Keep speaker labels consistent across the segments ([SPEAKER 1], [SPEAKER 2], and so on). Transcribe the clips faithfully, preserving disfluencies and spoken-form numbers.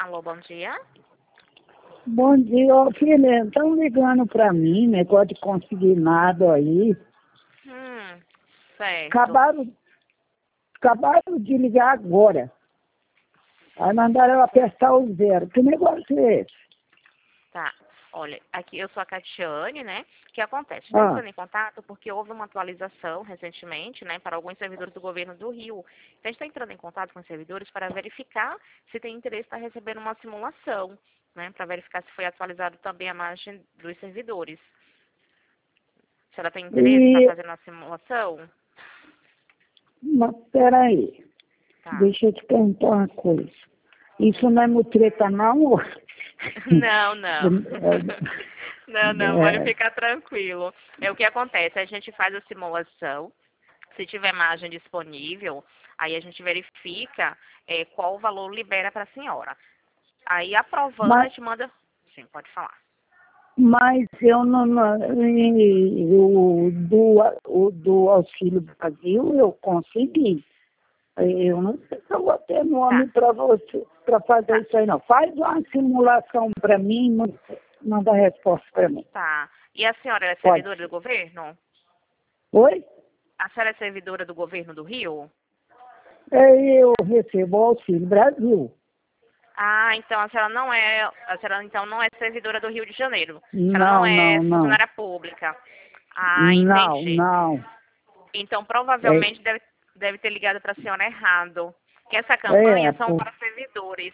[SPEAKER 1] Alô, bom dia.
[SPEAKER 2] Bom dia, ô filha. Estão ligando para mim, negócio de consignado aí.
[SPEAKER 1] Hum, certo.
[SPEAKER 2] Acabaram, acabaram de ligar agora. Aí mandaram eu apertar o zero. Que negócio é esse?
[SPEAKER 1] Tá. Olha, aqui eu sou a Catiane, né? O que acontece? Estou
[SPEAKER 2] Ah,
[SPEAKER 1] entrando em contato porque houve uma atualização recentemente, né, para alguns servidores do governo do Rio. Então, a gente está entrando em contato com os servidores para verificar se tem interesse em estar recebendo uma simulação, né, para verificar se foi atualizado também a margem dos servidores. Se ela tem interesse em estar
[SPEAKER 2] e,
[SPEAKER 1] fazendo uma simulação?
[SPEAKER 2] mas peraí,
[SPEAKER 1] Tá.
[SPEAKER 2] deixa eu te perguntar uma coisa. Isso não é mutreta, não?
[SPEAKER 1] Não, não. Não, não, pode
[SPEAKER 2] É,
[SPEAKER 1] ficar tranquilo. É o que acontece, a gente faz a simulação, se tiver margem disponível, aí a gente verifica é, qual o valor libera para a senhora. Aí aprovando, a
[SPEAKER 2] mas,
[SPEAKER 1] gente manda. Sim, pode falar.
[SPEAKER 2] mas eu não, não e o, do, o do Auxílio Brasil eu consegui. Eu não sei se eu vou ter
[SPEAKER 1] Tá,
[SPEAKER 2] nome para você, para fazer
[SPEAKER 1] tá,
[SPEAKER 2] isso aí, não. Faz uma simulação para mim e manda manda a resposta para mim.
[SPEAKER 1] tá. E a senhora é
[SPEAKER 2] Pode
[SPEAKER 1] servidora do
[SPEAKER 2] ser.
[SPEAKER 1] governo?
[SPEAKER 2] Oi?
[SPEAKER 1] A senhora é servidora do governo do Rio?
[SPEAKER 2] É, eu recebo o Auxílio Brasil.
[SPEAKER 1] Ah, então a senhora não é, a senhora então não é servidora do Rio de Janeiro. A senhora não
[SPEAKER 2] Não,
[SPEAKER 1] é
[SPEAKER 2] não, não.
[SPEAKER 1] funcionária pública. Ah,
[SPEAKER 2] Não,
[SPEAKER 1] entendi.
[SPEAKER 2] não.
[SPEAKER 1] Então,
[SPEAKER 2] É,
[SPEAKER 1] provavelmente deve, deve ter ligado para a senhora errado. Que essa
[SPEAKER 2] é,
[SPEAKER 1] campanha são
[SPEAKER 2] por...
[SPEAKER 1] para servidores.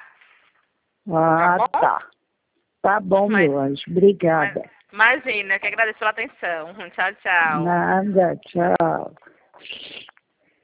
[SPEAKER 1] Tá
[SPEAKER 2] Ah,
[SPEAKER 1] bom?
[SPEAKER 2] tá. Tá bom,
[SPEAKER 1] Mas,
[SPEAKER 2] meu anjo.
[SPEAKER 1] mas
[SPEAKER 2] Obrigada.
[SPEAKER 1] imagina, que agradeço pela atenção. Tchau, tchau.
[SPEAKER 2] Nada, tchau.